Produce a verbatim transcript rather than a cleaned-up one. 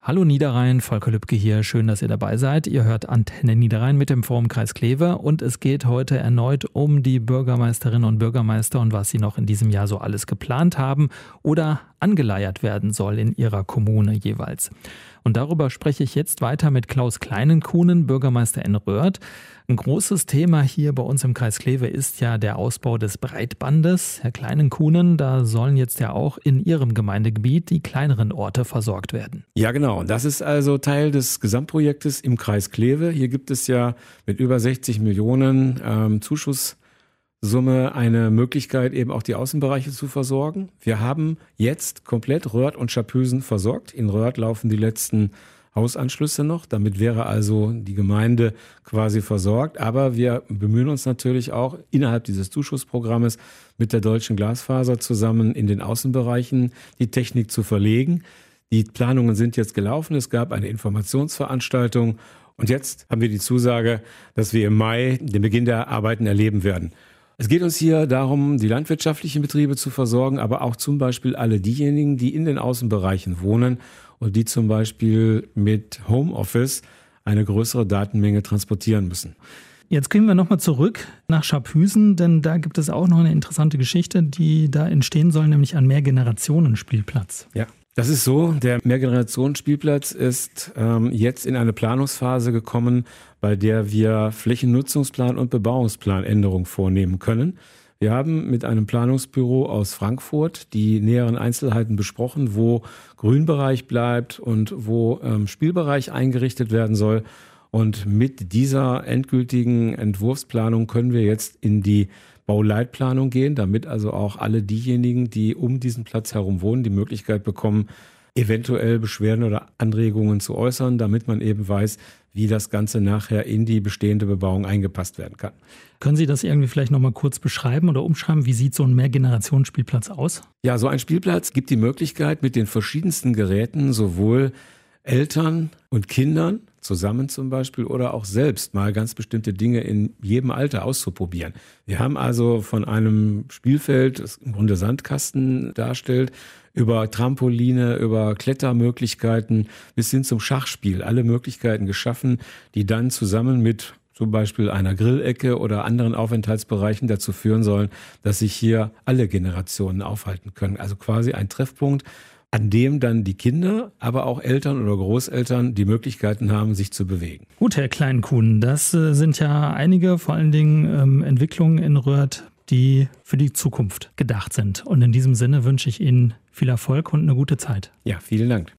Hallo Niederrhein, Volker Lübke hier, schön, dass ihr dabei seid. Ihr hört Antenne Niederrhein mit dem Forum Kreis Kleve und es geht heute erneut um die Bürgermeisterinnen und Bürgermeister und was sie noch in diesem Jahr so alles geplant haben oder angeleiert werden soll in ihrer Kommune jeweils. Und darüber spreche ich jetzt weiter mit Klaus Kleinenkuhnen, Bürgermeister in Röhrd. Ein großes Thema hier bei uns im Kreis Kleve ist ja der Ausbau des Breitbandes. Herr Kleinenkuhnen, da sollen jetzt ja auch in Ihrem Gemeindegebiet die kleineren Orte versorgt werden. Ja, genau. Das ist also Teil des Gesamtprojektes im Kreis Kleve. Hier gibt es ja mit über sechzig Millionen ähm, Zuschusssumme eine Möglichkeit, eben auch die Außenbereiche zu versorgen. Wir haben jetzt komplett Röhrd und Scharphüsen versorgt. In Röhrd laufen die letzten Hausanschlüsse noch. Damit wäre also die Gemeinde quasi versorgt. Aber wir bemühen uns natürlich auch innerhalb dieses Zuschussprogrammes mit der Deutschen Glasfaser zusammen in den Außenbereichen die Technik zu verlegen. Die Planungen sind jetzt gelaufen. Es gab eine Informationsveranstaltung. Und jetzt haben wir die Zusage, dass wir im Mai den Beginn der Arbeiten erleben werden. Es geht uns hier darum, die landwirtschaftlichen Betriebe zu versorgen, aber auch zum Beispiel alle diejenigen, die in den Außenbereichen wohnen und die zum Beispiel mit Homeoffice eine größere Datenmenge transportieren müssen. Jetzt gehen wir nochmal zurück nach Scharphüsen, denn da gibt es auch noch eine interessante Geschichte, die da entstehen soll, nämlich ein Mehrgenerationen-Spielplatz. Ja. Das ist so, der Mehrgenerationsspielplatz ist ähm, jetzt in eine Planungsphase gekommen, bei der wir Flächennutzungsplan und Bebauungsplanänderung vornehmen können. Wir haben mit einem Planungsbüro aus Frankfurt die näheren Einzelheiten besprochen, wo Grünbereich bleibt und wo ähm, Spielbereich eingerichtet werden soll. Und mit dieser endgültigen Entwurfsplanung können wir jetzt in die Bauleitplanung gehen, damit also auch alle diejenigen, die um diesen Platz herum wohnen, die Möglichkeit bekommen, eventuell Beschwerden oder Anregungen zu äußern, damit man eben weiß, wie das Ganze nachher in die bestehende Bebauung eingepasst werden kann. Können Sie das irgendwie vielleicht nochmal kurz beschreiben oder umschreiben? Wie sieht so ein Mehrgenerationsspielplatz aus? Ja, so ein Spielplatz gibt die Möglichkeit, mit den verschiedensten Geräten sowohl Eltern und Kindern zusammen zum Beispiel oder auch selbst mal ganz bestimmte Dinge in jedem Alter auszuprobieren. Wir haben also von einem Spielfeld, das im Grunde Sandkasten darstellt, über Trampoline, über Klettermöglichkeiten bis hin zum Schachspiel alle Möglichkeiten geschaffen, die dann zusammen mit zum Beispiel einer Grillecke oder anderen Aufenthaltsbereichen dazu führen sollen, dass sich hier alle Generationen aufhalten können. Also quasi ein Treffpunkt, an dem dann die Kinder, aber auch Eltern oder Großeltern die Möglichkeiten haben, sich zu bewegen. Gut, Herr Kleinenkuhnen, das äh, sind ja einige, vor allen Dingen ähm, Entwicklungen in Röhrd, die für die Zukunft gedacht sind. Und in diesem Sinne wünsche ich Ihnen viel Erfolg und eine gute Zeit. Ja, vielen Dank.